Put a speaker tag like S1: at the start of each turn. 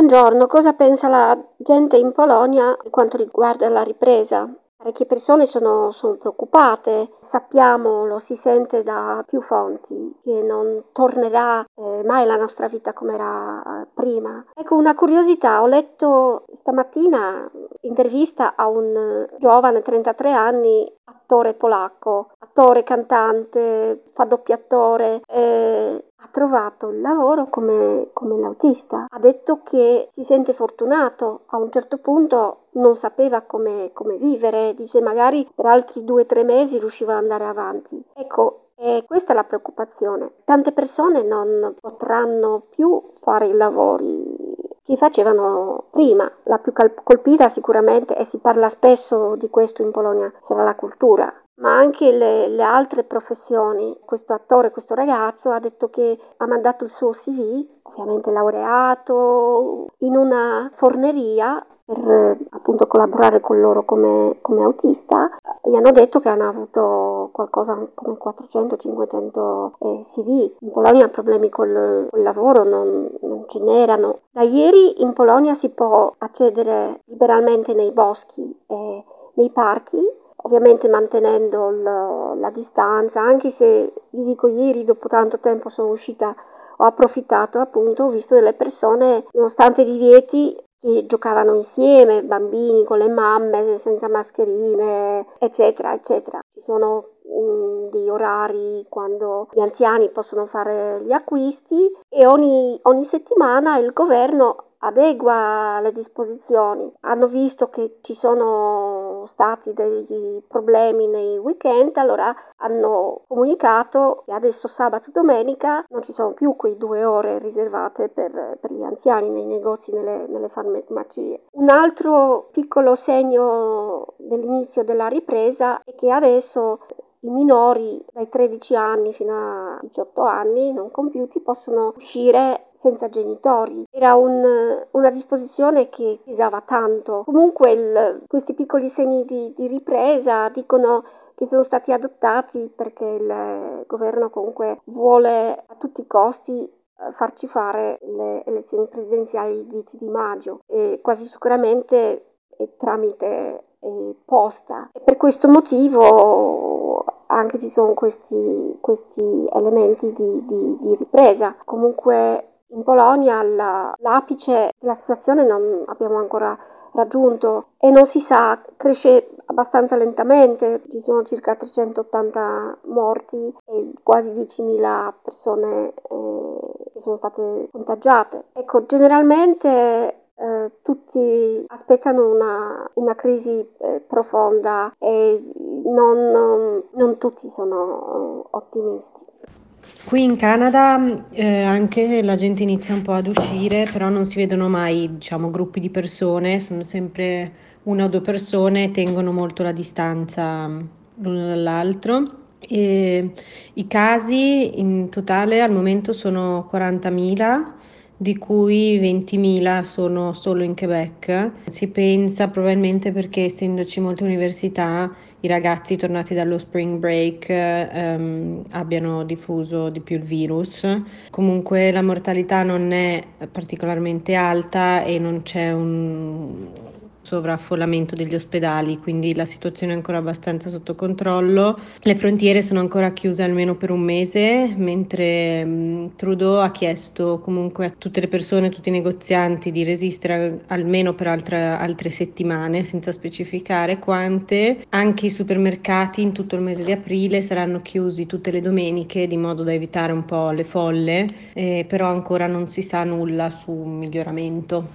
S1: Buongiorno, cosa pensa la gente in Polonia per quanto riguarda la ripresa? Parecchie persone sono preoccupate, sappiamo, lo si sente da più fonti, che non tornerà mai la nostra vita come era prima. Ecco, una curiosità, ho letto stamattina intervista a un giovane, 33 anni, attore polacco, attore, cantante, fa doppiatore, ha trovato il lavoro come l'autista. Ha detto che si sente fortunato, a un certo punto non sapeva come vivere, dice magari per altri 2 o 3 mesi riusciva ad andare avanti. Ecco, questa è la preoccupazione. Tante persone non potranno più fare i lavori che facevano prima. La più colpita sicuramente, e si parla spesso di questo in Polonia, sarà la cultura, ma anche le altre professioni. Questo attore, questo ragazzo ha detto che ha mandato il suo CV, ovviamente laureato, in una forneria per appunto collaborare con loro come autista. Gli hanno detto che hanno avuto qualcosa come 400-500 CV. In Polonia problemi col lavoro non ce n'erano. Da ieri in Polonia si può accedere liberalmente nei boschi e nei parchi, ovviamente mantenendo la distanza, anche se vi dico ieri dopo tanto tempo sono uscita, ho approfittato appunto, ho visto delle persone nonostante i divieti che giocavano insieme, bambini con le mamme senza mascherine, eccetera, eccetera. Ci sono dei orari quando gli anziani possono fare gli acquisti e ogni settimana il governo adegua le disposizioni. Hanno visto che ci sono stati dei problemi nei weekend, allora hanno comunicato che adesso sabato e domenica non ci sono più quei 2 ore riservate per gli anziani nei negozi, nelle farmacie. Un altro piccolo segno dell'inizio della ripresa è che adesso i minori dai 13 anni fino a 18 anni non compiuti possono uscire senza genitori. Era una disposizione che pesava tanto. Comunque questi piccoli segni di ripresa dicono che sono stati adottati perché il governo comunque vuole a tutti i costi farci fare le elezioni presidenziali il 10 di maggio e quasi sicuramente tramite posta. E per questo motivo anche ci sono questi elementi di ripresa. Comunque in Polonia l'apice della situazione non abbiamo ancora raggiunto e non si sa, cresce abbastanza lentamente, ci sono circa 380 morti e quasi 10.000 persone che sono state contagiate. Ecco, generalmente tutti aspettano una crisi profonda e non tutti sono ottimisti.
S2: Qui in Canada anche la gente inizia un po' ad uscire, però non si vedono mai, diciamo, gruppi di persone, sono sempre 1 o 2 persone, e tengono molto la distanza l'uno dall'altro. E i casi in totale al momento sono 40.000, di cui 20.000 sono solo in Quebec. Si pensa probabilmente perché essendoci molte università, i ragazzi tornati dallo spring break abbiano diffuso di più il virus. Comunque la mortalità non è particolarmente alta e non c'è un sovraffollamento degli ospedali, quindi la situazione è ancora abbastanza sotto controllo. Le frontiere sono ancora chiuse almeno per un mese, mentre Trudeau ha chiesto comunque a tutte le persone, a tutti i negozianti di resistere almeno per altre settimane, senza specificare quante. Anche i supermercati in tutto il mese di aprile saranno chiusi tutte le domeniche, di modo da evitare un po' le folle, però ancora non si sa nulla su un miglioramento.